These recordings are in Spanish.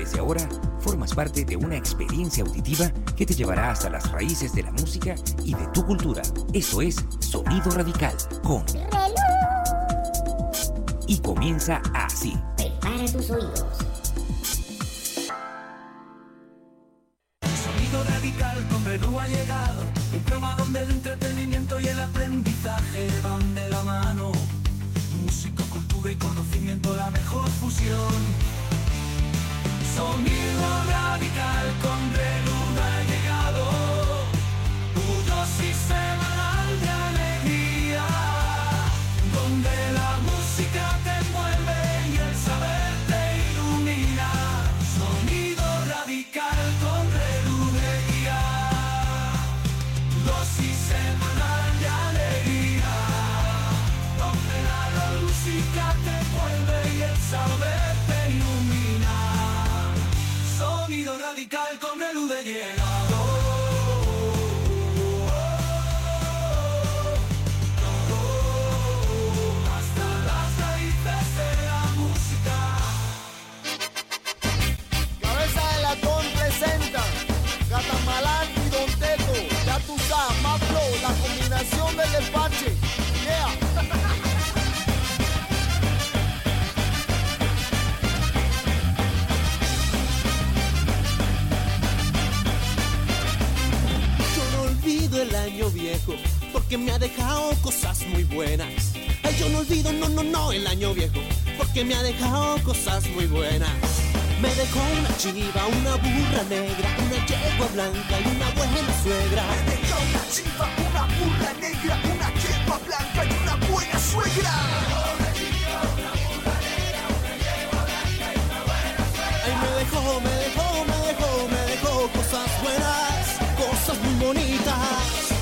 desde ahora formas parte de una experiencia auditiva que te llevará hasta las raíces de la música y de tu cultura. Esto es Sonido Radical con Relú. Y comienza así. Prepara tus oídos. Sonido Radical con Relú ha llegado. Un programa donde el entretenimiento y el aprendizaje van de la mano. Música, cultura y conocimiento, la mejor fusión. Sonido Radical con Relú ha llegado. Tu dosis semanal de alegría, donde la música te envuelve y el saber te ilumina. Sonido Radical con Relú de guía. Dosis semanal de alegría, donde la música te envuelve y el saber te ilumina. Sonido Radical con Relú de llegado. Hasta las raíces de la música. Cabeza de Latón presenta Catamalán y Don Teto. Ya tú sabes, más flow, la combinación del despache. Yeah. El año viejo, porque me ha dejado cosas muy buenas. Ay, yo no olvido, no, el año viejo, porque me ha dejado cosas muy buenas. Me dejó una chiva, una burra negra, una yegua blanca y una buena suegra. Me dejó una chiva, una burra negra, una yegua blanca y una buena suegra. Ay, me dejó cosas buenas, cosas muy bonitas.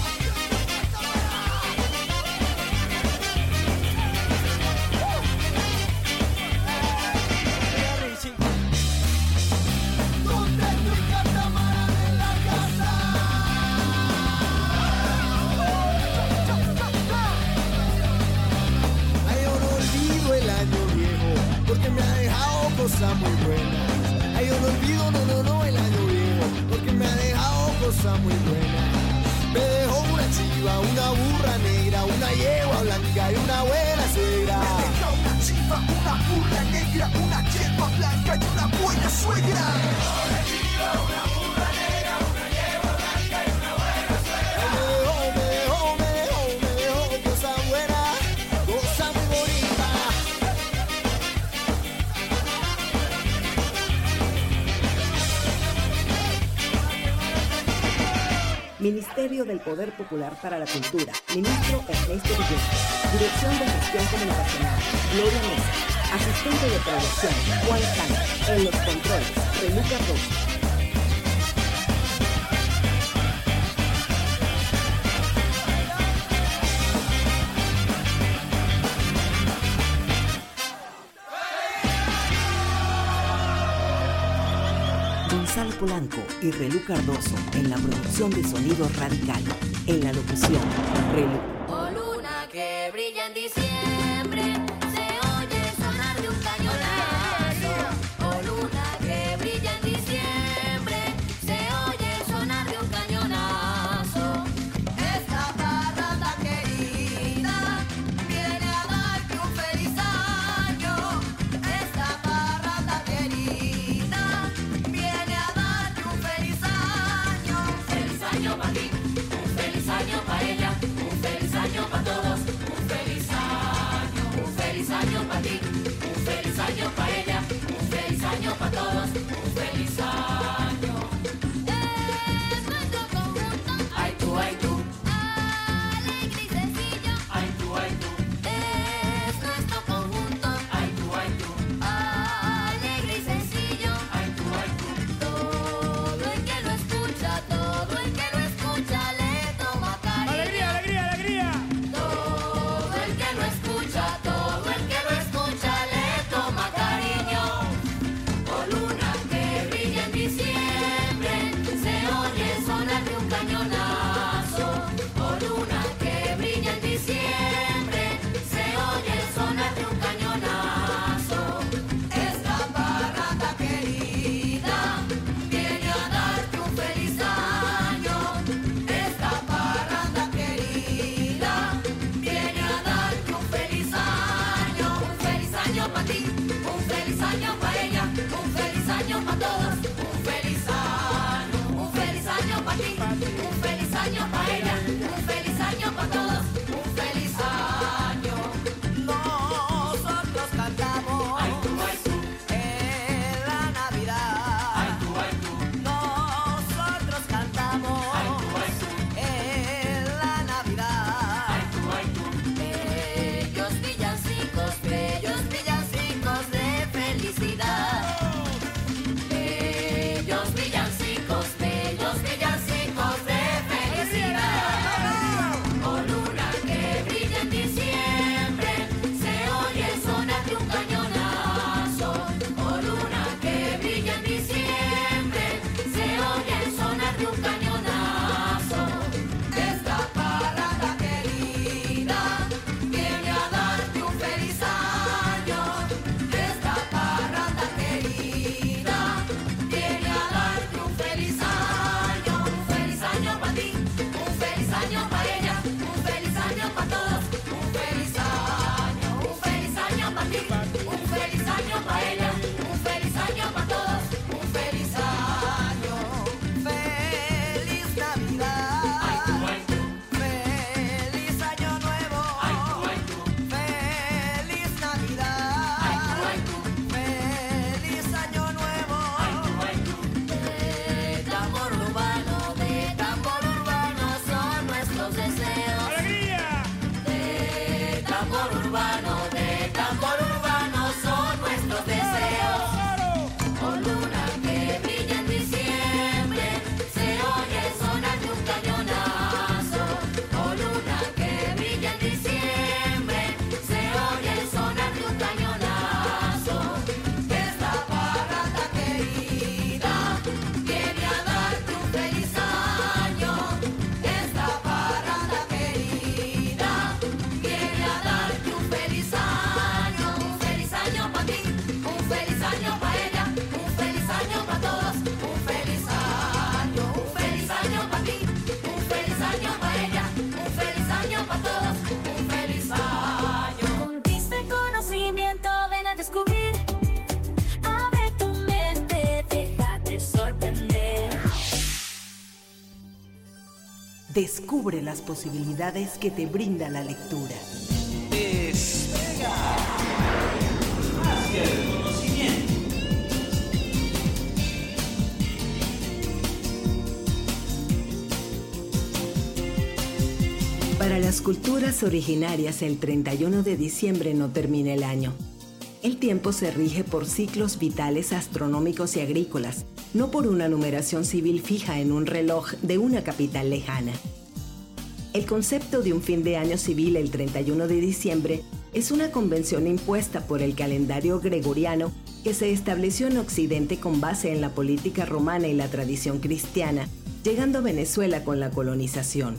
Porque me ha dejado cosas muy buenas. Ay, yo no olvido, no, el año viejo, porque me ha dejado cosas muy buenas. Me dejó una chiva, una burra negra, una yegua blanca y una buena suegra. Me dejó una chiva, una burra negra, una yegua blanca y una buena suegra. Una chiva, una burra negra, una yegua blanca y una buena suegra. Me dejó cosas buenas, cosas muy bonitas. Ministerio del Poder Popular para la Cultura. Ministro Ernesto Villegas. Dirección de Gestión Comunicacional, Gloria Mesa. Asistente de Producción, Juan Cano. En los controles, Relú Cardoso. Gonzalo Polanco y Relú Cardoso en la producción de Sonido Radical. En la locución, Relú. Oh luna que brilla en diciembre, se oye sonar de un cañonazo. Oh luna que brilla en diciembre, se oye sonar de un cañonazo. Esta parranda querida viene a darte un feliz año. Esta parranda querida viene a darte un feliz año. Feliz año para ti, un feliz año para ella, un feliz año para todos, un feliz año, un feliz descubrir. Abre tu mente, déjate sorprender. Descubre las posibilidades que te brinda la lectura. Despega hacia el conocimiento. Para las culturas originarias, el 31 de diciembre no termina el año. El tiempo se rige por ciclos vitales astronómicos y agrícolas, no por una numeración civil fija en un reloj de una capital lejana. El concepto de un fin de año civil el 31 de diciembre es una convención impuesta por el calendario gregoriano que se estableció en Occidente con base en la política romana y la tradición cristiana, llegando a Venezuela con la colonización.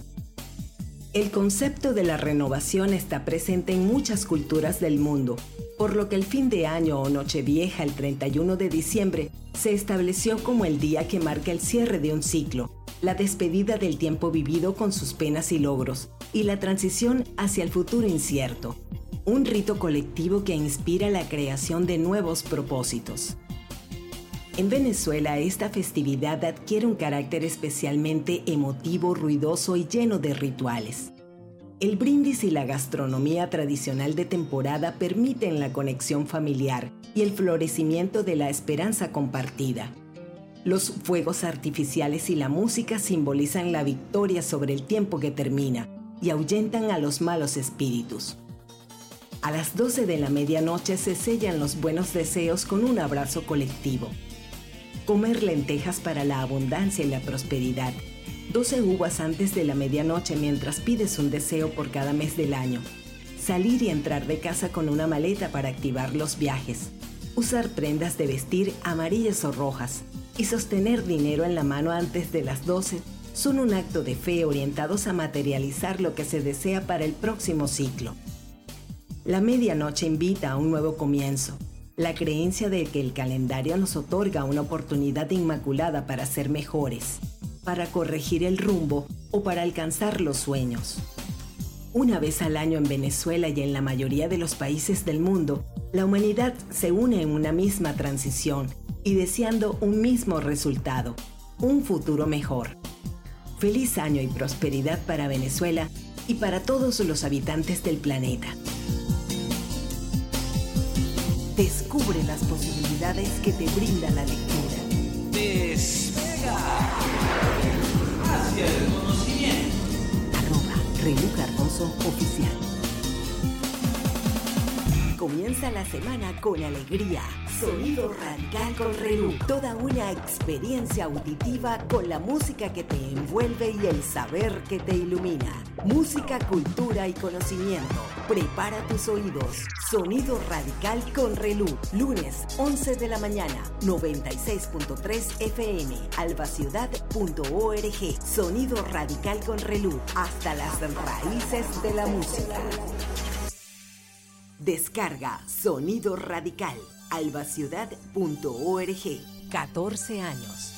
El concepto de la renovación está presente en muchas culturas del mundo, por lo que el fin de año o Nochevieja el 31 de diciembre se estableció como el día que marca el cierre de un ciclo, la despedida del tiempo vivido con sus penas y logros, y la transición hacia el futuro incierto, un rito colectivo que inspira la creación de nuevos propósitos. En Venezuela, esta festividad adquiere un carácter especialmente emotivo, ruidoso y lleno de rituales. El brindis y la gastronomía tradicional de temporada permiten la conexión familiar y el florecimiento de la esperanza compartida. Los fuegos artificiales y la música simbolizan la victoria sobre el tiempo que termina y ahuyentan a los malos espíritus. A las 12 de la medianoche se sellan los buenos deseos con un abrazo colectivo. Comer lentejas para la abundancia y la prosperidad. 12 uvas antes de la medianoche mientras pides un deseo por cada mes del año. Salir y entrar de casa con una maleta para activar los viajes. Usar prendas de vestir amarillas o rojas. Y sostener dinero en la mano antes de las 12 son un acto de fe orientados a materializar lo que se desea para el próximo ciclo. La medianoche invita a un nuevo comienzo. La creencia de que el calendario nos otorga una oportunidad inmaculada para ser mejores, para corregir el rumbo o para alcanzar los sueños. Una vez al año en Venezuela y en la mayoría de los países del mundo, la humanidad se une en una misma transición y deseando un mismo resultado, un futuro mejor. Feliz año y prosperidad para Venezuela y para todos los habitantes del planeta. Descubre las posibilidades que te brinda la lectura. Despega hacia el conocimiento. @Relú Cardoso Oficial. Comienza la semana con alegría. Sonido radical con Relú. Toda una experiencia auditiva con la música que te envuelve y el saber que te ilumina. Música, cultura y conocimiento. Prepara tus oídos. Sonido radical con Relú. Lunes, 11 de la mañana, 96.3 FM. albaciudad.org. Sonido radical con Relú. Hasta las raíces de la música. Descarga Sonido Radical. albaciudad.org. 14 años.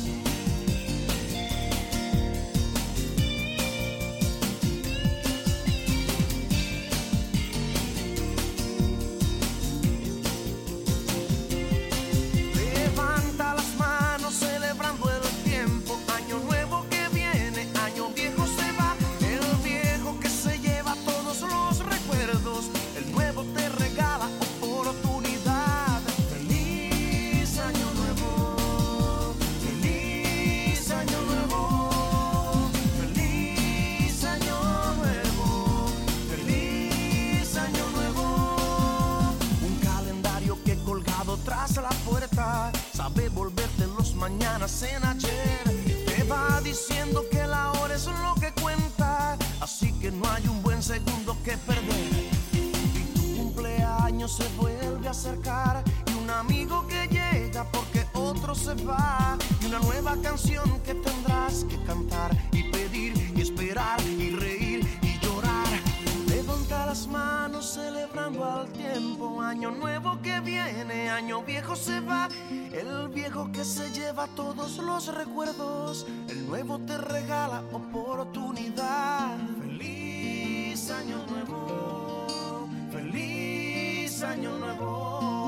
Levanta las manos celebrando el tiempo. Año nuevo que viene, año viejo se va. El viejo que se lleva todos los recuerdos. El nuevo te regala oportunidad. Feliz año nuevo. Feliz año nuevo. Feliz año nuevo. Feliz año nuevo. Un calendario que colgado tras la puerta sabe volverte los mañanas en ayer. Te va diciendo que la hora es lo que cuenta, así que no hay un buen segundo que perder. Y tu cumpleaños se vuelve a acercar, y un amigo que llega porque otro se va, y una nueva canción que tendrás que cantar y pedir y esperar y reír y llorar. Levanta las manos celebrando al tiempo. Año nuevo que viene, año viejo se va. El viejo que se lleva todos los recuerdos. El nuevo te regala oportunidad. Feliz año nuevo. Feliz año nuevo.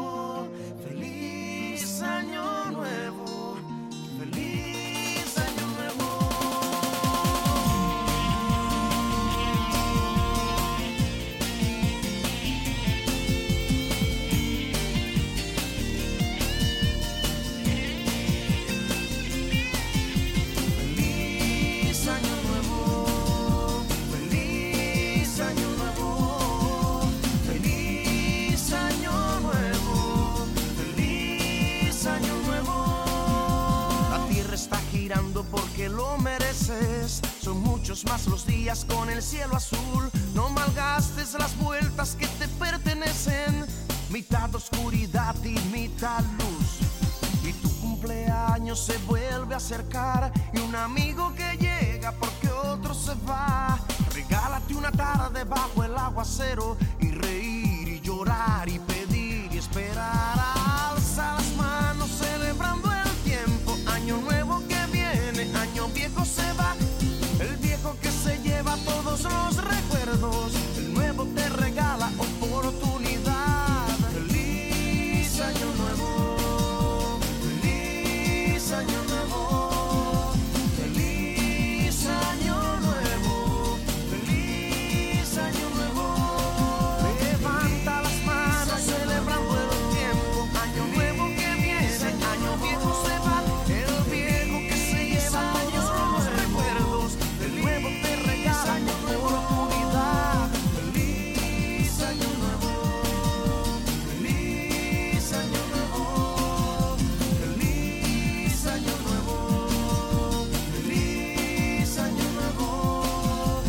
meses, son muchos más los días con el cielo azul. No malgastes las vueltas que te pertenecen, mitad oscuridad y mitad luz. Y tu cumpleaños se vuelve a acercar, y un amigo que llega porque otro se va. Regálate una tarde bajo el aguacero, y reír y llorar y pedir y esperar. Alza las manos celebrando el tiempo, año nuevo que viene, año viejo se va. El viejo que se lleva todos los recuerdos, el nuevo te regala oportunidad. Feliz año nuevo, feliz año nuevo, feliz año nuevo, feliz año nuevo. Levanta las manos celebrando el tiempo, año nuevo que viene, año viejo se va. El viejo que se lleva todos los recuerdos, el nuevo te regala oportunidad. Feliz año nuevo, feliz año nuevo, feliz año nuevo, feliz año nuevo.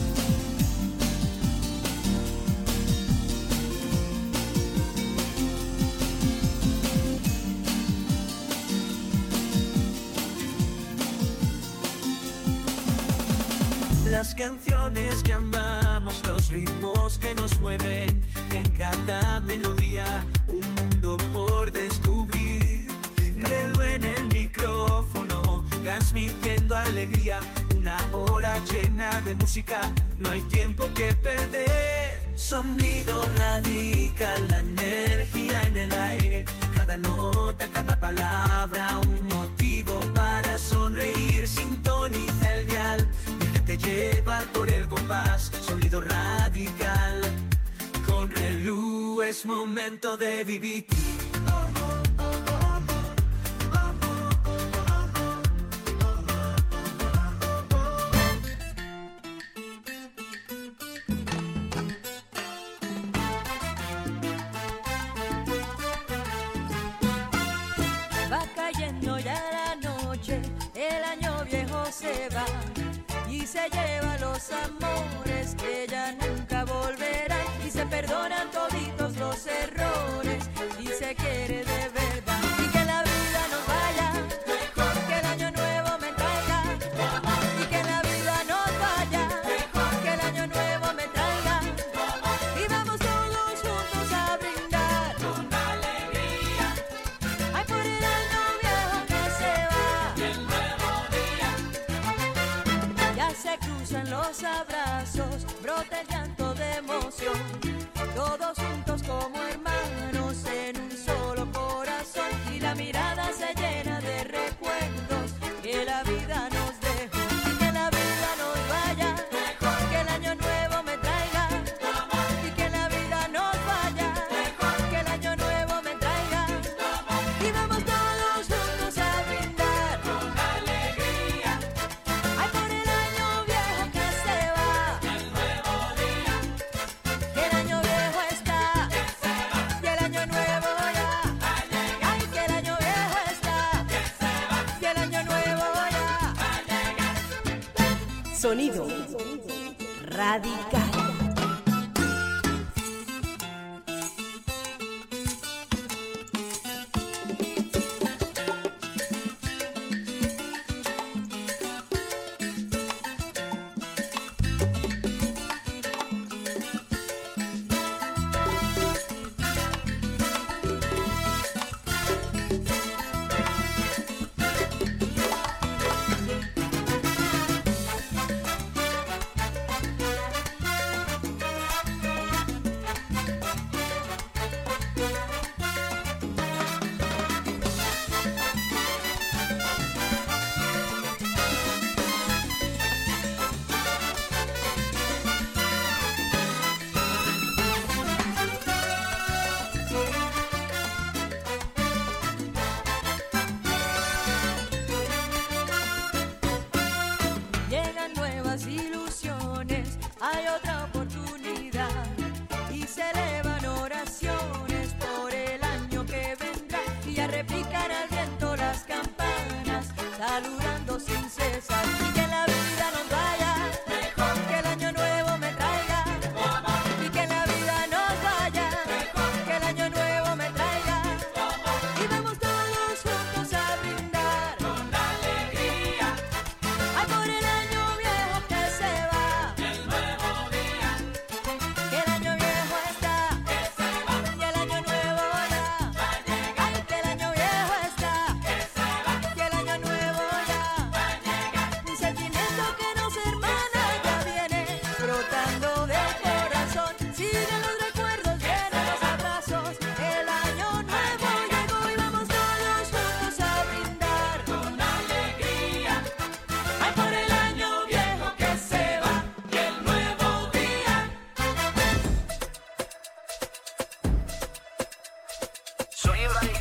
Las canciones que amamos, los ritmos que nos mueven, en cada melodía un mundo por descubrir. Reloj en el micrófono, transmitiendo alegría, una hora llena de música, no hay tiempo que perder. Sonido radical, la energía en el aire, cada nota, cada palabra, un motivo para sonreír. Sintoniza el dial, te lleva por el compás, sonido radical. Con Relú es momento de vivir. Va cayendo ya la noche, el año viejo se va y se lleva los amores que ya nunca volverán, y se perdonan toditos los errores y se quiere de verdad. Y que la vida nos vaya mejor, que el año nuevo me traiga, y que la vida nos vaya mejor, que el año nuevo me traiga, y vamos todos juntos a brindar con alegría, ay, por el año viejo que se va, y el nuevo día. Ya se cruzan los abrazos, brota el llanto de emoción, todos juntos como hermanos en un solo corazón, y la mirada se llena de recuerdos que la vida nos dejó. Y que la vida nos vaya mejor, que el año nuevo me traiga, y que la vida nos vaya mejor, que el año nuevo me traiga, y vamos todos juntos a brindar con alegría, ay, por el año viejo que se va, el nuevo día, que el año viejo está, y el año nuevo ya, ay, que el año viejo está, y el año nuevo ya. Sonido radical. hay otra oportunidad y se elevan oraciones por el año que vendrá y ya repican al viento las campanas saludando sin cesar y que la vida no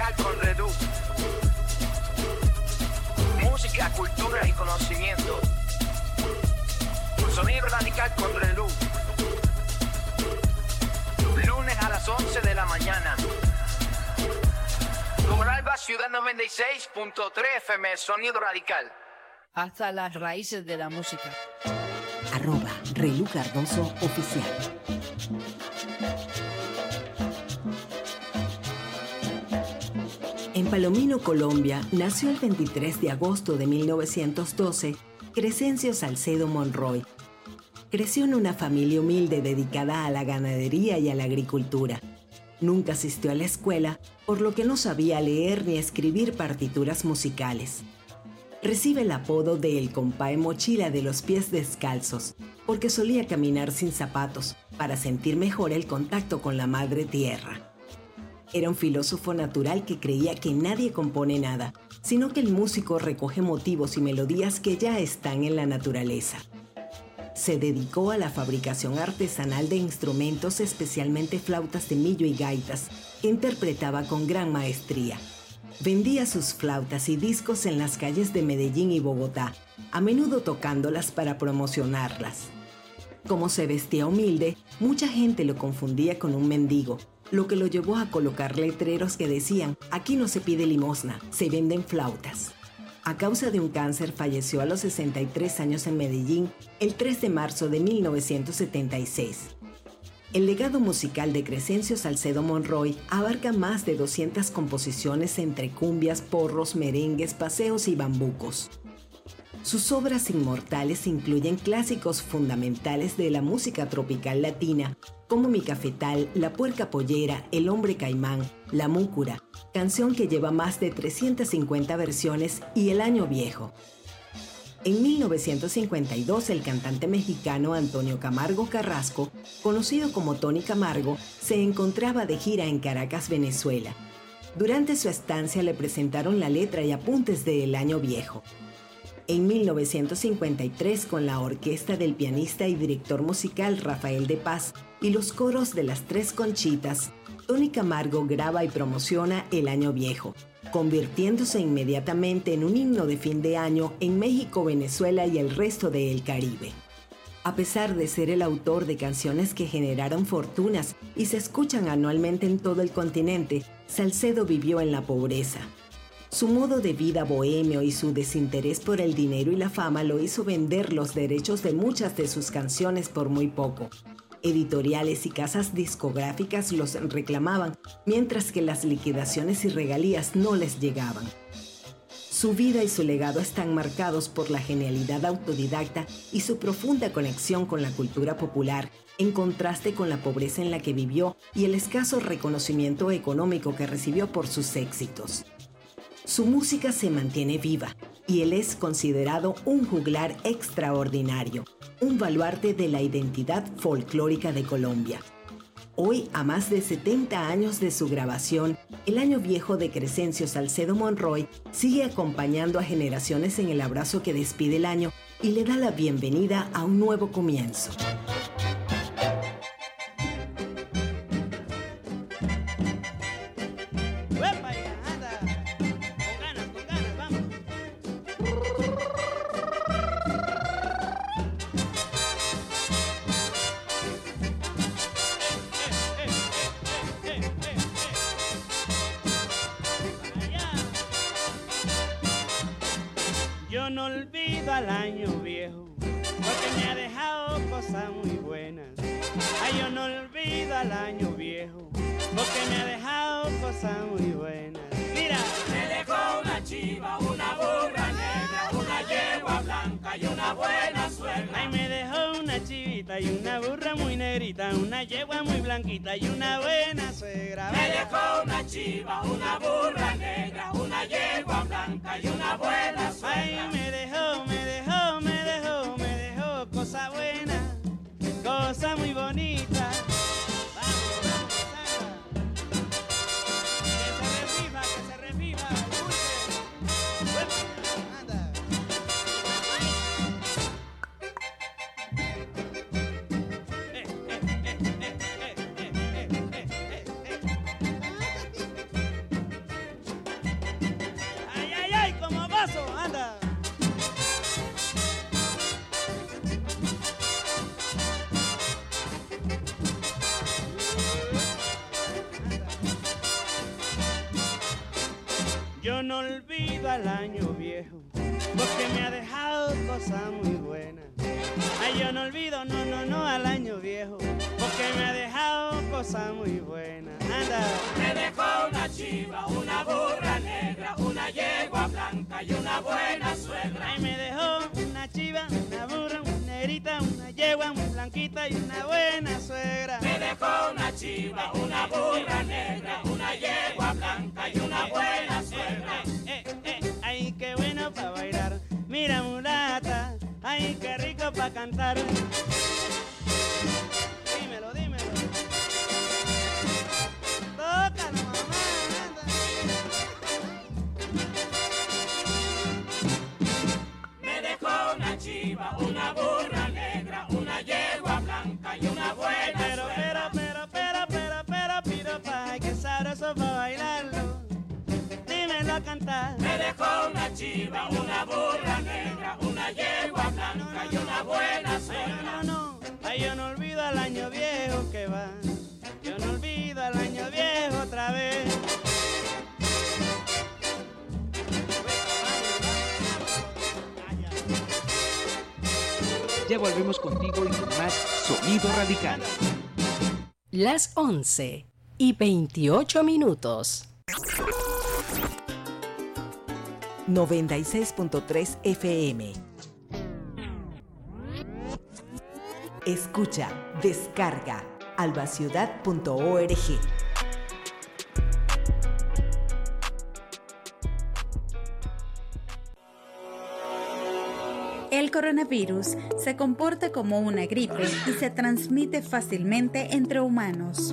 radical con Redu. Música, cultura y conocimiento. Sonido radical con Redu. Lunes a las 11 de la mañana. Alba, Ciudad 96.3 FM, Sonido Radical. Hasta las raíces de la música. @Relu Cardoso Oficial. En Palomino, Colombia, nació el 23 de agosto de 1912 Crescencio Salcedo Monroy. Creció en una familia humilde dedicada a la ganadería y a la agricultura. Nunca asistió a la escuela, por lo que no sabía leer ni escribir partituras musicales. Recibe el apodo de El Compay Mochila de los pies descalzos, porque solía caminar sin zapatos para sentir mejor el contacto con la madre tierra. Era un filósofo natural que creía que nadie compone nada, sino que el músico recoge motivos y melodías que ya están en la naturaleza. Se dedicó a la fabricación artesanal de instrumentos, especialmente flautas de millo y gaitas, que interpretaba con gran maestría. Vendía sus flautas y discos en las calles de Medellín y Bogotá, a menudo tocándolas para promocionarlas. Como se vestía humilde, mucha gente lo confundía con un mendigo, lo que lo llevó a colocar letreros que decían: aquí no se pide limosna, se venden flautas. A causa de un cáncer falleció a los 63 años en Medellín el 3 de marzo de 1976. El legado musical de Crescencio Salcedo Monroy abarca más de 200 composiciones entre cumbias, porros, merengues, paseos y bambucos. Sus obras inmortales incluyen clásicos fundamentales de la música tropical latina, como Mi Cafetal, La Puerca Pollera, El Hombre Caimán, La Múcura, canción que lleva más de 350 versiones, y El Año Viejo. En 1952, el cantante mexicano Antonio Camargo Carrasco, conocido como Tony Camargo, se encontraba de gira en Caracas, Venezuela. Durante su estancia le presentaron la letra y apuntes de El Año Viejo. En 1953, con la orquesta del pianista y director musical Rafael de Paz y los coros de Las Tres Conchitas, Tony Camargo graba y promociona El Año Viejo, convirtiéndose inmediatamente en un himno de fin de año en México, Venezuela y el resto del Caribe. A pesar de ser el autor de canciones que generaron fortunas y se escuchan anualmente en todo el continente, Salcedo vivió en la pobreza. Su modo de vida bohemio y su desinterés por el dinero y la fama lo hizo vender los derechos de muchas de sus canciones por muy poco. Editoriales y casas discográficas los reclamaban, mientras que las liquidaciones y regalías no les llegaban. Su vida y su legado están marcados por la genialidad autodidacta y su profunda conexión con la cultura popular, en contraste con la pobreza en la que vivió y el escaso reconocimiento económico que recibió por sus éxitos. Su música se mantiene viva y él es considerado un juglar extraordinario, un baluarte de la identidad folclórica de Colombia. Hoy, a más de 70 años de su grabación, El Año Viejo de Crescencio Salcedo Monroy sigue acompañando a generaciones en el abrazo que despide el año y le da la bienvenida a un nuevo comienzo. Yo no olvido al año viejo, porque me ha dejado cosas muy buenas. Ay, yo no olvido al año viejo, porque me ha dejado cosas muy buenas. Mira, Me dejó una chiva, una burra negra, una yegua blanca y una buena suegra. ay, me dejó una chivita y una burra muy negrita, una yegua muy blanquita y una buena suegra. Me dejó una chiva, una burra negra, una yegua blanca y una buena suegra. Ay, me dejó cosa buena, cosa muy bonita. Vamos, vamos, Sandra. Que se reviva, dulce. Anda. Yo no olvido al año viejo, porque me ha dejado cosas muy buenas. Ay, yo no olvido, no, al año viejo, porque me ha dejado cosas muy buenas. Anda. Me dejó una chiva, una burra negra, una yegua blanca y una buena suegra. Ay, me dejó una chiva, una burra, una negrita, una yegua muy blanquita y una buena suegra. Me dejó una chiva, una burra negra, una yegua blanca y una buena suegra. Ay, qué bueno para bailar, mira mulata, ay, qué rico para cantar. Dímelo, dímelo. Tócalo, mamá, anda. Me dejó una chiva, una burra negra, una yegua blanca y una buena suegra. Pero, piropa, ay, qué sabroso para bailarlo. Dímelo a cantar. Me dejó una chiva, una burra negra, una yegua blanca y una buena suegra. Ay, yo no olvido al año viejo que va. Yo no olvido al año viejo otra vez. Ya volvemos contigo y con más Sonido Radical. Las 11:28. 96.3 FM. Escucha, descarga, albaciudad.org. El coronavirus se comporta como una gripe y se transmite fácilmente entre humanos.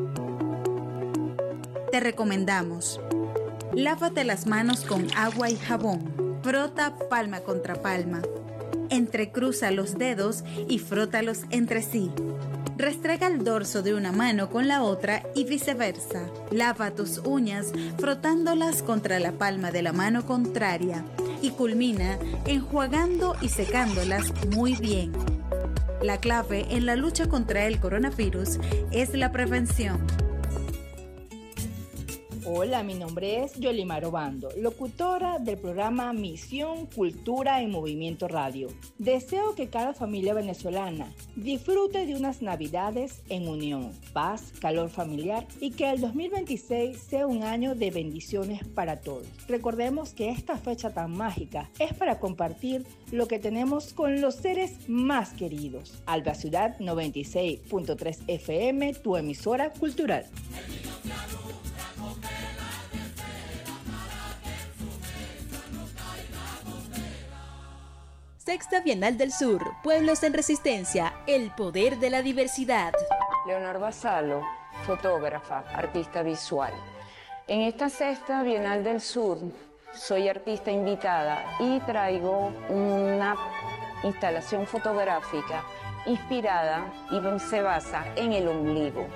Te recomendamos: lávate las manos con agua y jabón. Frota palma contra palma. Entrecruza los dedos y frótalos entre sí. Restrega el dorso de una mano con la otra y viceversa. Lava tus uñas frotándolas contra la palma de la mano contraria y culmina enjuagando y secándolas muy bien. La clave en la lucha contra el coronavirus es la prevención. Hola, mi nombre es Yolimar Obando, locutora del programa Misión Cultura en Movimiento Radio. Deseo que cada familia venezolana disfrute de unas Navidades en unión, paz, calor familiar y que el 2026 sea un año de bendiciones para todos. Recordemos que esta fecha tan mágica es para compartir lo que tenemos con los seres más queridos. Alba Ciudad 96.3 FM, tu emisora cultural. Sexta Bienal del Sur, Pueblos en Resistencia, el poder de la diversidad. Leonor Basalo, fotógrafa, artista visual. En esta Sexta Bienal del Sur soy artista invitada y traigo una instalación fotográfica inspirada y se basa en el ombligo.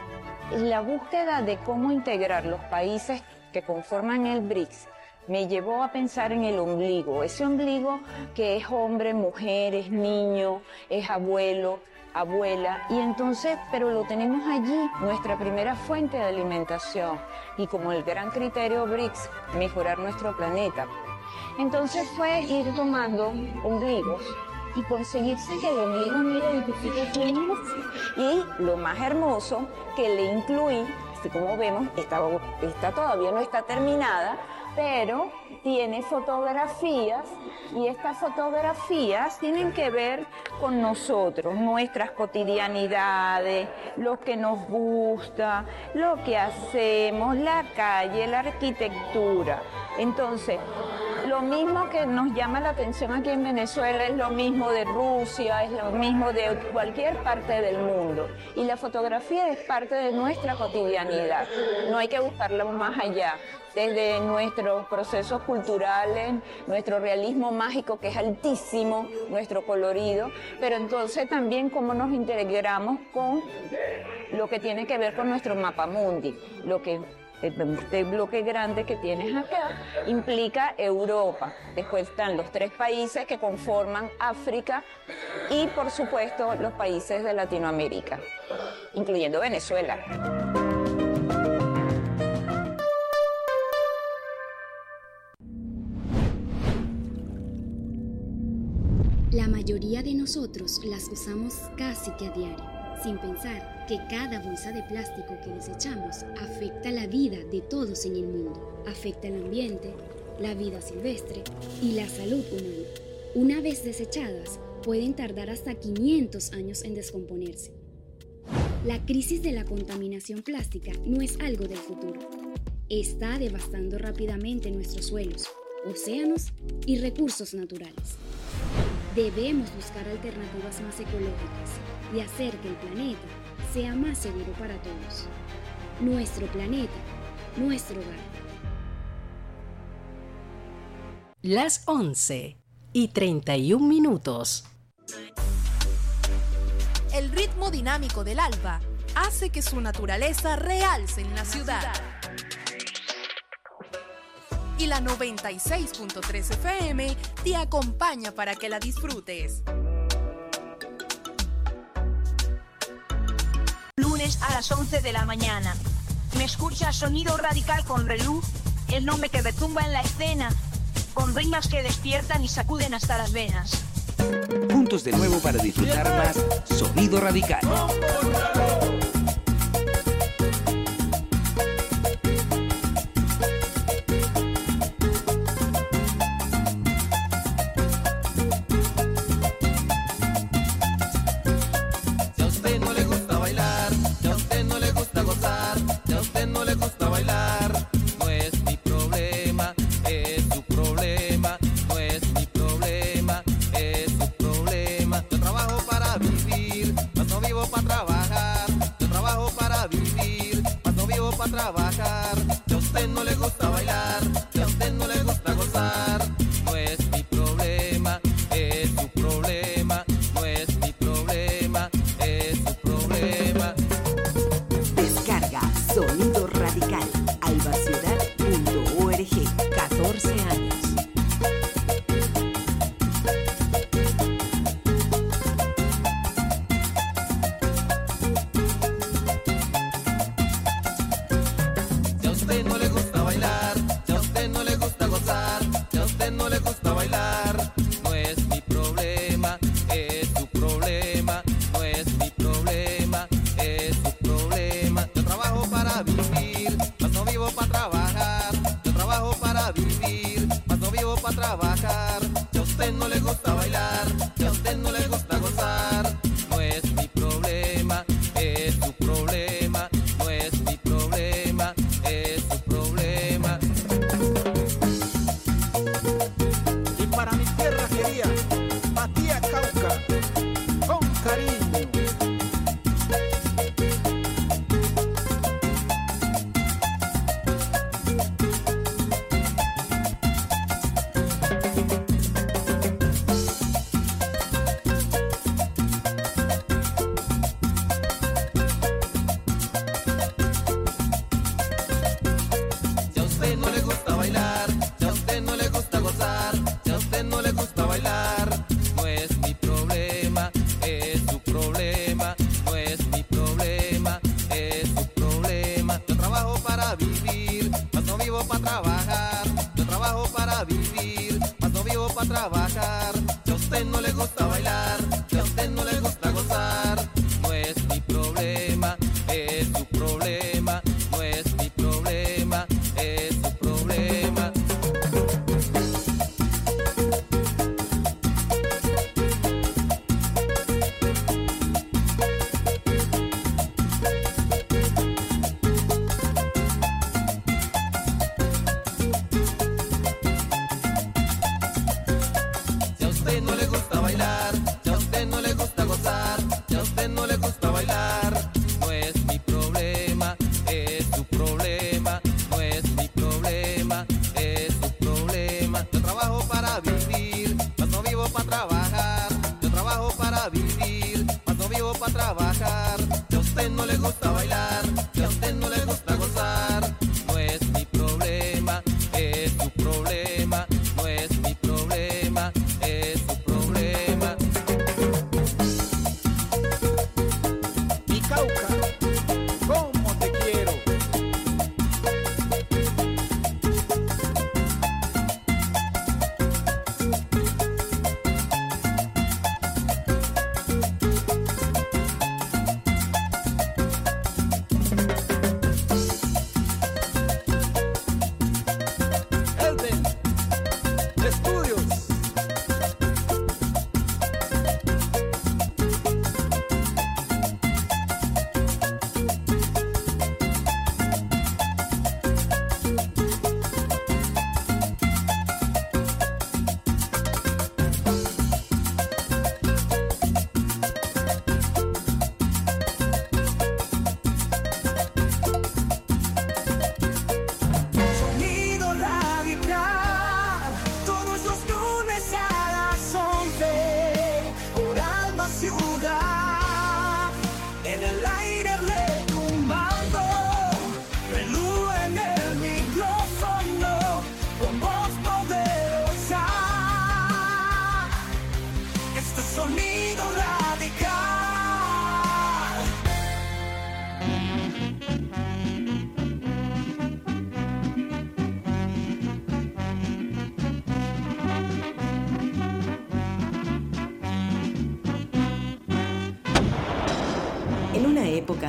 La búsqueda de cómo integrar los países que conforman el BRICS me llevó a pensar en el ombligo, ese ombligo que es hombre, mujer, es niño, es abuelo, abuela, y entonces, pero lo tenemos allí, nuestra primera fuente de alimentación, y como el gran criterio BRICS, mejorar nuestro planeta. Entonces fue ir tomando ombligos y conseguirse que el ombligo me identifique quién es. Y lo más hermoso, que le incluí, así como vemos, esta todavía no está terminada, pero tiene fotografías y estas fotografías tienen que ver con nosotros, nuestras cotidianidades, lo que nos gusta, lo que hacemos, la calle, la arquitectura. Entonces, lo mismo que nos llama la atención aquí en Venezuela es lo mismo de Rusia, es lo mismo de cualquier parte del mundo. Y la fotografía es parte de nuestra cotidianidad, no hay que buscarla más allá. Desde nuestros procesos culturales, nuestro realismo mágico que es altísimo, nuestro colorido, pero entonces también cómo nos integramos con lo que tiene que ver con nuestro mapamundi, lo que este bloque grande que tienes acá implica Europa. Después están los 3 países que conforman África y por supuesto los países de Latinoamérica, incluyendo Venezuela. La mayoría de nosotros las usamos casi que a diario, sin pensar que cada bolsa de plástico que desechamos afecta la vida de todos en el mundo, afecta el ambiente, la vida silvestre y la salud humana. Una vez desechadas, pueden tardar hasta 500 años en descomponerse. La crisis de la contaminación plástica no es algo del futuro. Está devastando rápidamente nuestros suelos, océanos y recursos naturales. Debemos buscar alternativas más ecológicas y hacer que el planeta sea más seguro para todos. Nuestro planeta, nuestro hogar. Las 11:31. El ritmo dinámico del alba hace que su naturaleza realce en la ciudad. Y la 96.3 FM te acompaña para que la disfrutes. Lunes a las 11 de la mañana. Me escucha Sonido Radical con Relú, el nombre que retumba en la escena, con rimas que despiertan y sacuden hasta las venas. Juntos de nuevo para disfrutar más Sonido Radical. Trabajar, si a usted no le gusta bailar, si a usted no le gusta gozar, no es mi problema, es su problema, no es mi problema, es su problema. Descarga Sonido Radical, albaciudad.org, 14 años. Trabajar, si a usted no le gusta bailar, si a usted no le gusta gozar, no es mi problema, es su problema, no es mi problema, es su problema. Y para mi tierra querida, Matías Cauca, con cariño. Trabajar, si a usted no le gusta bailar, si a usted no le gusta gozar, no es mi problema, es su problema, no es mi problema, es su problema.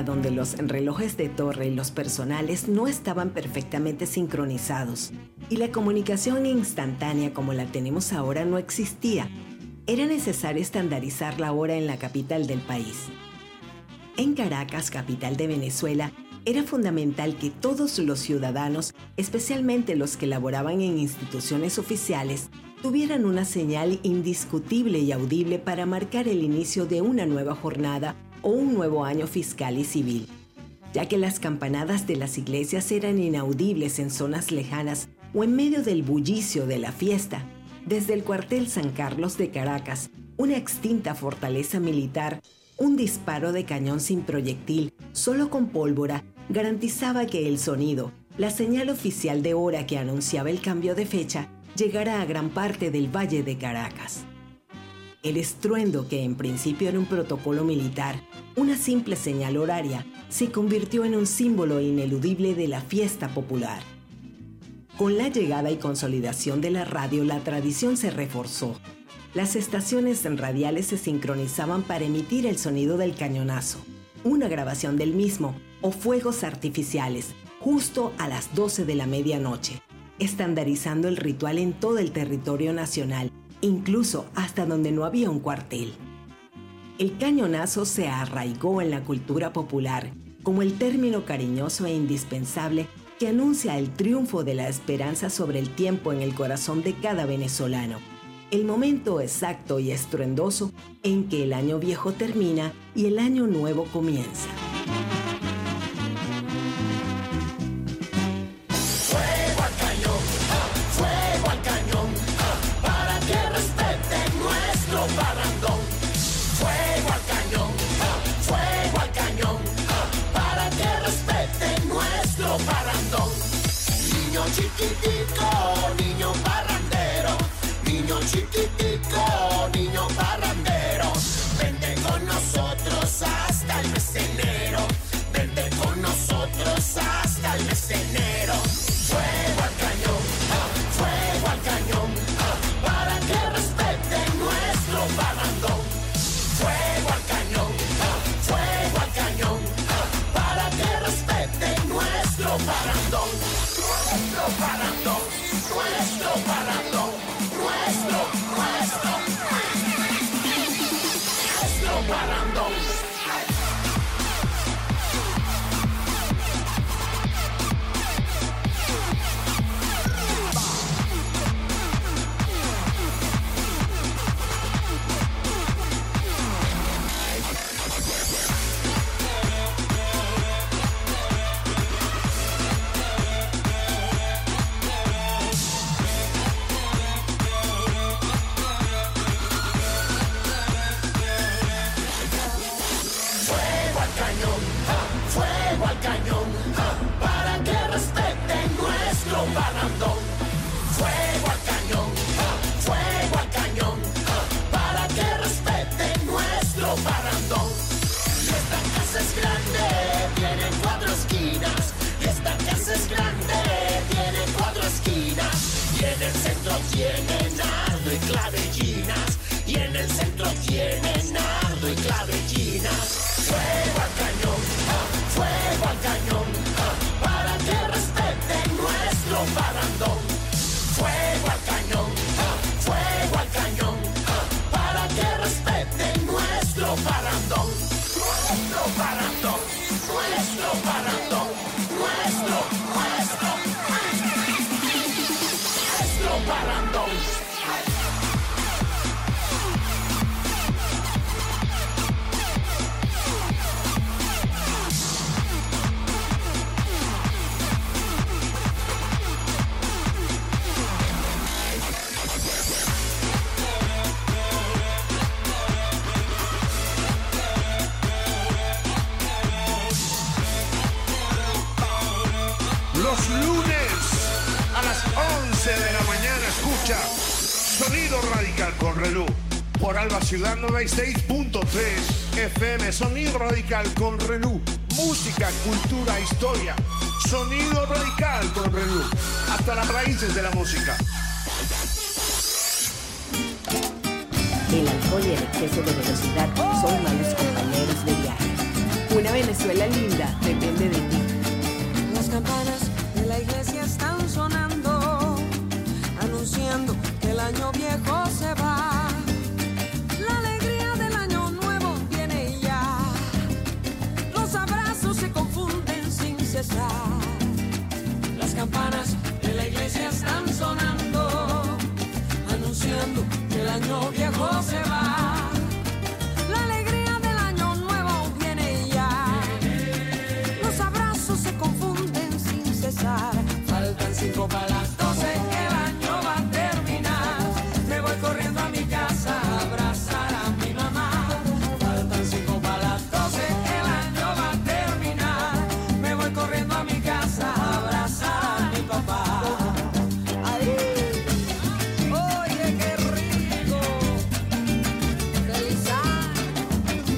donde los relojes de torre y los personales no estaban perfectamente sincronizados y la comunicación instantánea como la tenemos ahora no existía, era necesario estandarizar la hora en la capital del país. En Caracas, capital de Venezuela, era fundamental que todos los ciudadanos, especialmente los que laboraban en instituciones oficiales, tuvieran una señal indiscutible y audible para marcar el inicio de una nueva jornada o un nuevo año fiscal y civil, ya que las campanadas de las iglesias eran inaudibles en zonas lejanas o en medio del bullicio de la fiesta. Desde el cuartel San Carlos de Caracas, una extinta fortaleza militar, un disparo de cañón sin proyectil, solo con pólvora, garantizaba que el sonido, la señal oficial de hora que anunciaba el cambio de fecha, llegara a gran parte del Valle de Caracas. El estruendo, que en principio era un protocolo militar, una simple señal horaria, se convirtió en un símbolo ineludible de la fiesta popular. Con la llegada y consolidación de la radio, la tradición se reforzó. Las estaciones radiales se sincronizaban para emitir el sonido del cañonazo, una grabación del mismo o fuegos artificiales, justo a las 12 de la medianoche, estandarizando el ritual en todo el territorio nacional, incluso hasta donde no había un cuartel. El cañonazo se arraigó en la cultura popular como el término cariñoso e indispensable que anuncia el triunfo de la esperanza sobre el tiempo en el corazón de cada venezolano, el momento exacto y estruendoso en que el año viejo termina y el año nuevo comienza. Fuego al cañón, fuego al cañón, para que respeten nuestro parrandón. Fuego al cañón, para que respeten nuestro parrandón. Niño chiquitico, niño parrandero, niño chiquitico, niño parrandero, vente con nosotros hasta el mes de enero, vente con nosotros hasta el mes de enero. Fuego al cañón, para que respeten nuestro parrandón. Fuego al cañón, para que respeten nuestro parrandón. Nuestro parrandón, nuestro parrandón, nuestro parrandón. Fuego al cañón, para que respeten nuestro parrandón. Fuego al cañón, para que respeten nuestro parrandón. Y esta casa es grande, tiene 4 esquinas. Y esta casa es grande, tiene 4 esquinas. Y en el centro tiene nardo y clavellinas. Y en el centro tiene nardo y clavellinas. Fuego al cañón, para que respeten nuestro parrandón. Fuego al cañón, para que respeten nuestro parrandón. Nuestro parrandón, nuestro parrandón, nuestro parrandón. Los lunes a las 11 de la mañana escucha Sonido Radical con Relú por Alba Ciudad 96.3 FM. Sonido Radical con Relú. Música, cultura, historia. Sonido Radical con Relú. Hasta las raíces de la música. El alcohol y el exceso de velocidad son malos compañeros de viaje. Una Venezuela linda depende de ti. Las campanas de la iglesia están sonando, anunciando que el año viejo se va. La alegría del año nuevo viene ya. Los abrazos se confunden sin cesar. Las campanas de la iglesia están sonando, anunciando que el año viejo se va. La alegría del año nuevo viene ya. Los abrazos se confunden sin cesar. Faltan 5 para las 12, el año va a terminar. Me voy corriendo a mi casa a abrazar a mi mamá. Faltan 5 para las 12, el año va a terminar. Me voy corriendo a mi casa a abrazar a mi papá. Ay, oye, qué rico. Feliz año.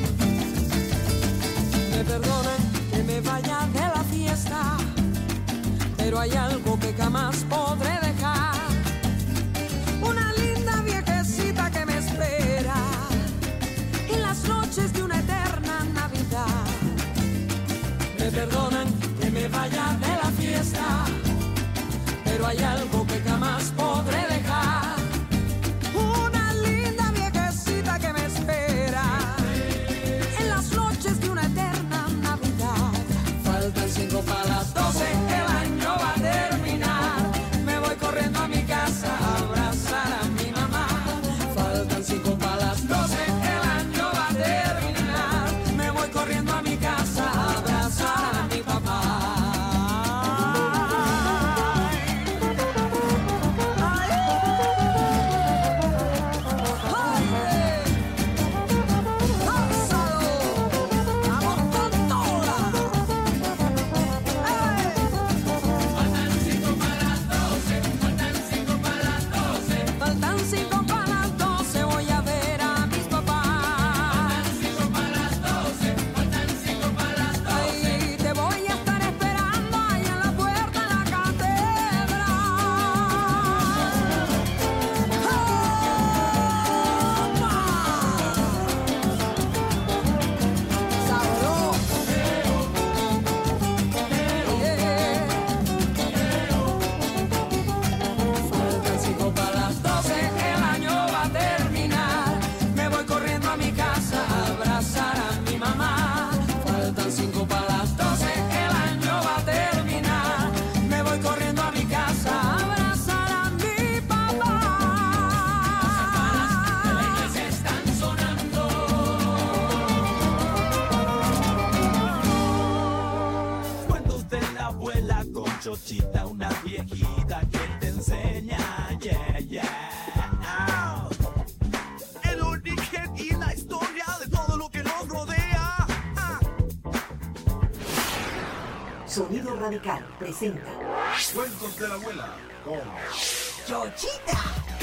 Me perdonan que me vaya de la fiesta, pero hay algo que jamás podré dejar. Una linda viejecita que me espera en las noches de una eterna Navidad. Me perdonan que me vaya de la fiesta, pero hay algo que jamás podré dejar. Una linda viejecita que me espera en las noches de una eterna Navidad. Faltan 5 para las 12, el año va a terminar. Me voy corriendo a mi casa a abrazar a mi mamá. Faltan 5 para las 12, el año va a terminar. Me voy corriendo a mi casa a abrazar a mi papá. Faltan 5 para las 12, voy a ver a mis papás. Faltan 5 para las 12. Ay, te voy a estar esperando ahí en la puerta de la catedral. Faltan 5 para las 12, el año va a terminar. Me voy corriendo a mi casa a abrazar a mi mamá. Faltan 5 para las 12, el año va a terminar. Me voy corriendo a mi casa a abrazar a mi papá. Las campanas de la iglesia están sonando. Cuentos de la abuela con Chochita, una viejita que te enseña, yeah, yeah. El origen y la historia de todo lo que nos rodea. Sonido Radical presenta Cuentos de la abuela con Chochita.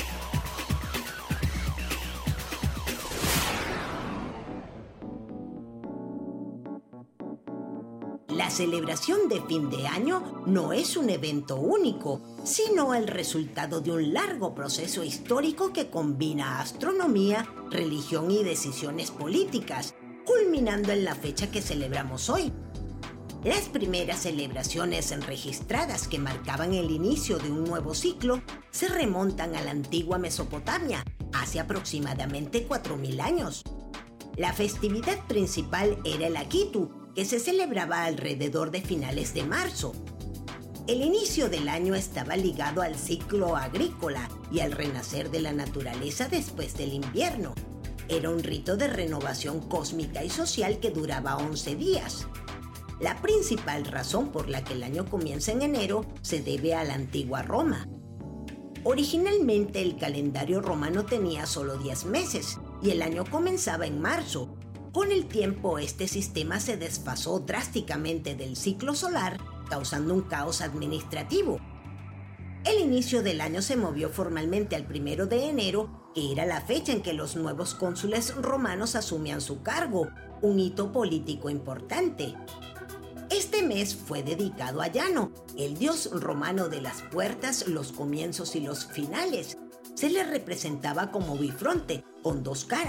La celebración de fin de año no es un evento único, sino el resultado de un largo proceso histórico que combina astronomía, religión y decisiones políticas, culminando en la fecha que celebramos hoy. Las primeras celebraciones registradas que marcaban el inicio de un nuevo ciclo se remontan a la antigua Mesopotamia, hace aproximadamente 4000 años. La festividad principal era el Akitu, que se celebraba alrededor de finales de marzo. El inicio del año estaba ligado al ciclo agrícola y al renacer de la naturaleza después del invierno. Era un rito de renovación cósmica y social que duraba 11 días. La principal razón por la que el año comienza en enero se debe a la antigua Roma. Originalmente el calendario romano tenía solo 10 meses y el año comenzaba en marzo. Con el tiempo, este sistema se desfasó drásticamente del ciclo solar, causando un caos administrativo. El inicio del año se movió formalmente al 1 de enero, que era la fecha en que los nuevos cónsules romanos asumían su cargo, un hito político importante. Este mes fue dedicado a Llano, el dios romano de las puertas, los comienzos y los finales. Se le representaba como bifronte, con 2 caras,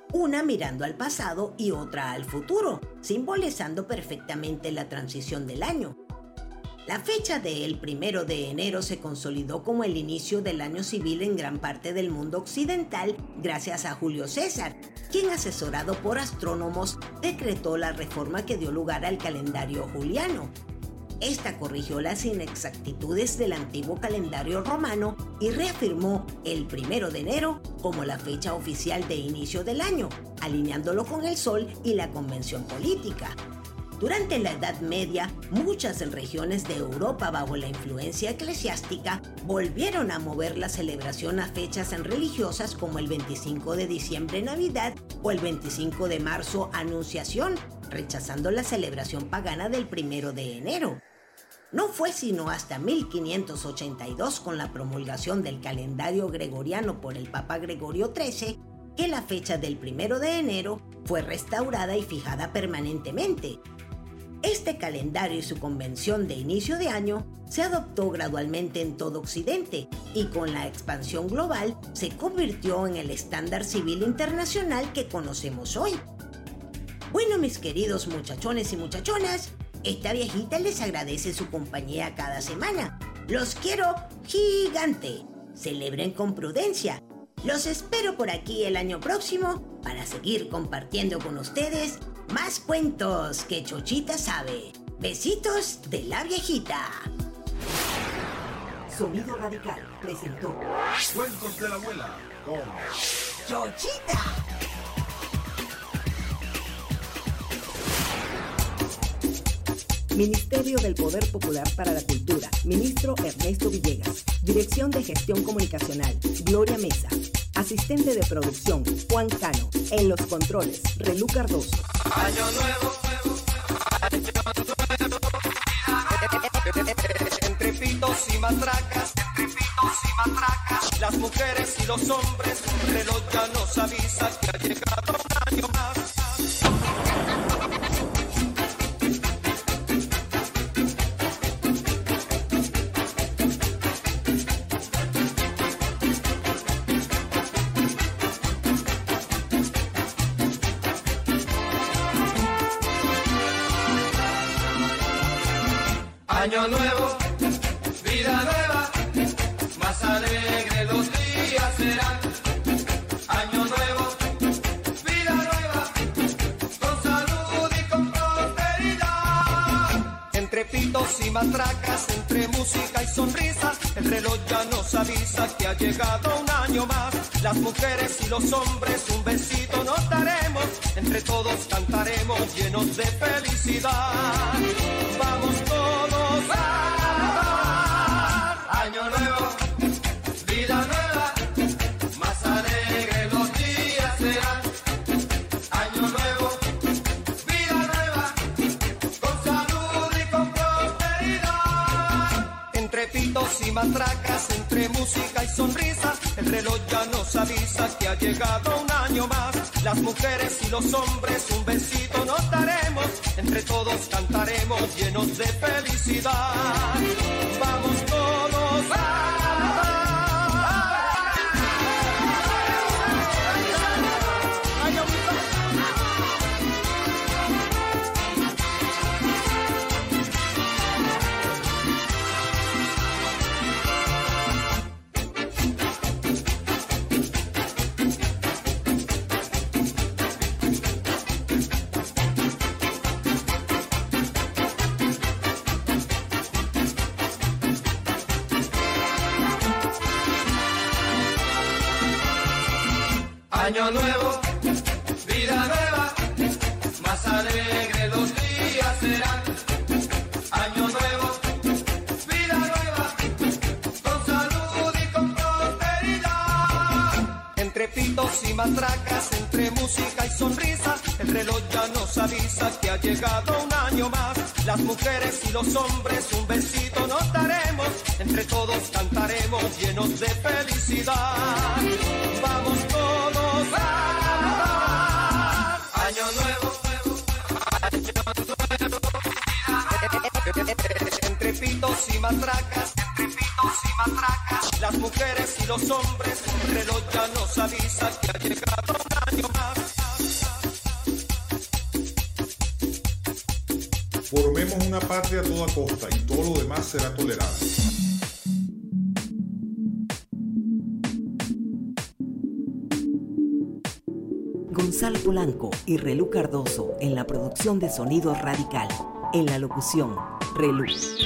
una mirando al pasado y otra al futuro, simbolizando perfectamente la transición del año. La fecha del 1 de enero se consolidó como el inicio del año civil en gran parte del mundo occidental gracias a Julio César, quien, asesorado por astrónomos, decretó la reforma que dio lugar al calendario juliano. Esta corrigió las inexactitudes del antiguo calendario romano y reafirmó el 1 de enero como la fecha oficial de inicio del año, alineándolo con el sol y la convención política. Durante la Edad Media, muchas regiones de Europa, bajo la influencia eclesiástica, volvieron a mover la celebración a fechas religiosas como el 25 de diciembre, Navidad, o el 25 de marzo, Anunciación, rechazando la celebración pagana del 1 de enero. No fue sino hasta 1582, con la promulgación del calendario gregoriano por el Papa Gregorio XIII, que la fecha del 1 de enero fue restaurada y fijada permanentemente. Este calendario y su convención de inicio de año se adoptó gradualmente en todo Occidente y con la expansión global se convirtió en el estándar civil internacional que conocemos hoy. Bueno, mis queridos muchachones y muchachonas, esta viejita les agradece su compañía cada semana. Los quiero gigante. Celebren con prudencia. Los espero por aquí el año próximo para seguir compartiendo con ustedes más cuentos que Chochita sabe. Besitos de la viejita. Sonido Radical presentó Cuentos de la abuela con Chochita. Ministerio del Poder Popular para la Cultura, Ministro Ernesto Villegas. Dirección de Gestión Comunicacional, Gloria Mesa. Asistente de producción, Juan Cano. En los controles, Relú Cardoso. Año nuevo, entre pitos y matracas, las mujeres y los hombres, el reloj ya nos avisa que ha llegado un año más. Año nuevo, vida nueva, más alegre los días serán. Año nuevo, vida nueva, con salud y con prosperidad. Entre pitos y matracas, entre música y sonrisas, el reloj ya nos avisa que ha llegado un año más. Las mujeres y los hombres un besito nos daremos, entre todos cantaremos llenos de felicidad. Vamos todos a cantar. Año nuevo, vida nueva, más alegre los días serán. Año nuevo, vida nueva, con salud y con prosperidad. Entre pitos y matracas, entre música y sonrisas, el reloj ya nos avisa que ha llegado un año más. Las mujeres y los hombres un besito nos daremos, entre todos cantaremos llenos de felicidad. Vamos todos a Año nuevo, vida nueva, más alegre los días serán. Año nuevo, vida nueva, con salud y con prosperidad. Entre pitos y matracas, entre música y sonrisas, el reloj ya nos avisa que ha llegado un año más. Las mujeres y los hombres un besito nos daremos, entre todos cantaremos llenos de felicidad. Vamos todos a cantar. Año nuevo, entre pitos y matracas, las mujeres y los hombres, el reloj ya nos avisa que ha llegado un año más. Tomemos una patria a toda costa y todo lo demás será tolerado. Gonzalo Polanco y Relú Cardoso en la producción de Sonido Radical. En la locución, Relú.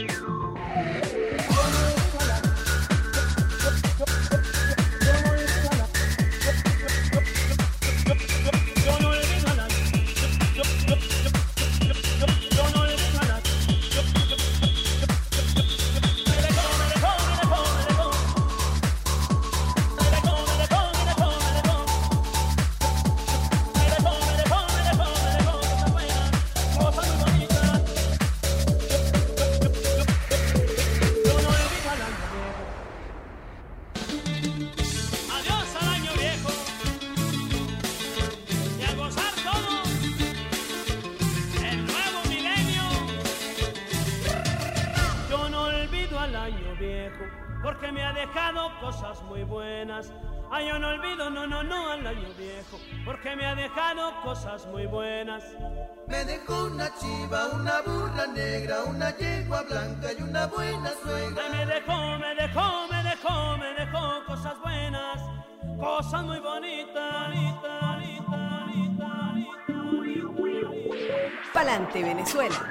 Porque me ha dejado cosas muy buenas. Ay, yo no olvido, no al año viejo, porque me ha dejado cosas muy buenas. Me dejó una chiva, una burra negra, una yegua blanca y una buena suegra. Ay, me dejó cosas buenas, cosas muy bonitas. Pa'lante, Venezuela.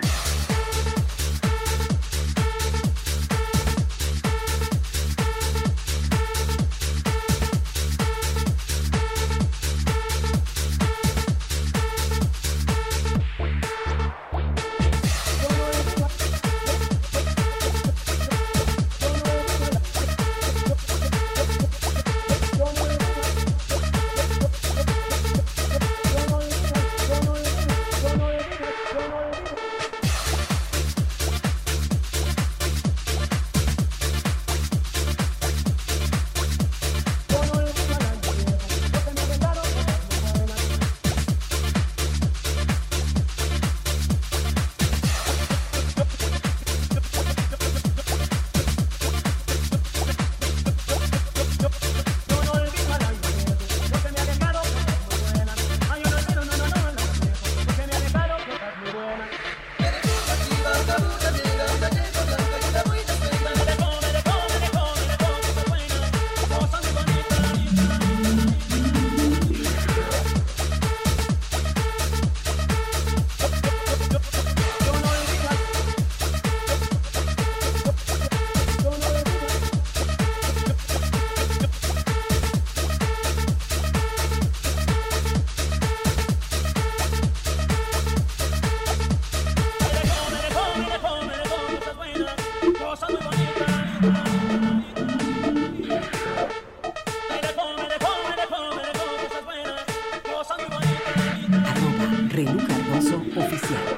Relú Cardoso Oficial.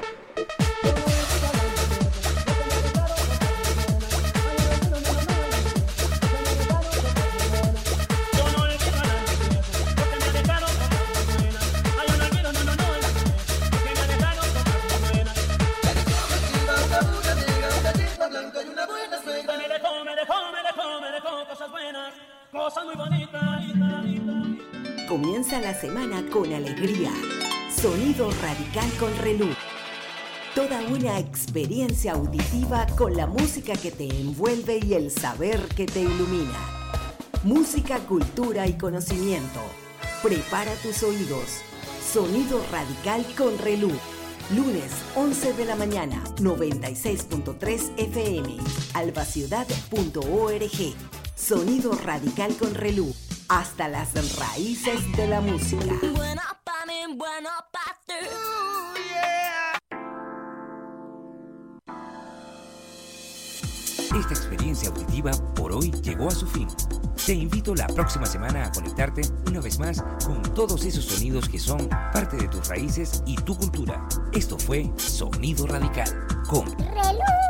Comienza la semana con alegría. Sonido Radical con Relú. Toda una experiencia auditiva con la música que te envuelve y el saber que te ilumina. Música, cultura y conocimiento. Prepara tus oídos. Sonido Radical con Relú. Lunes 11 de la mañana, 96.3 FM. albaciudad.org. Sonido Radical con Relú. Hasta las raíces de la música. Esta experiencia auditiva por hoy llegó a su fin. Te invito la próxima semana a conectarte una vez más con todos esos sonidos que son parte de tus raíces y tu cultura. Esto fue Sonido Radical con Relú.